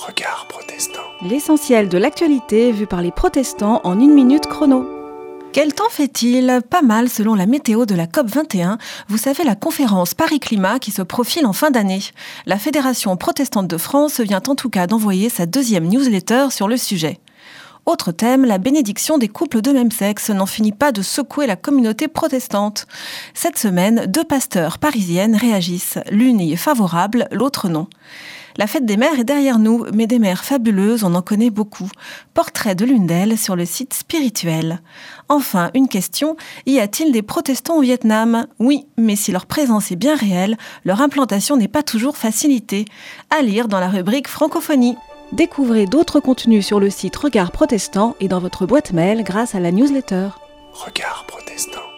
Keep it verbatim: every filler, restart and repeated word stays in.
Regard protestant. L'essentiel de l'actualité vu par les protestants en une minute chrono. Quel temps fait-il ? Pas mal selon la météo de la COP vingt et un. Vous savez, la conférence Paris Climat qui se profile en fin d'année. La Fédération protestante de France vient en tout cas d'envoyer sa deuxième newsletter sur le sujet. Autre thème, la bénédiction des couples de même sexe n'en finit pas de secouer la communauté protestante. Cette semaine, deux pasteurs parisiennes réagissent. L'une y est favorable, l'autre non. La fête des mères est derrière nous, mais des mères fabuleuses, on en connaît beaucoup. Portrait de l'une d'elles sur le site Spirituel. Enfin, une question, y a-t-il des protestants au Vietnam ? Oui, mais si leur présence est bien réelle, leur implantation n'est pas toujours facilitée. À lire dans la rubrique Francophonie. Découvrez d'autres contenus sur le site Regard Protestant et dans votre boîte mail grâce à la newsletter. Regard protestant.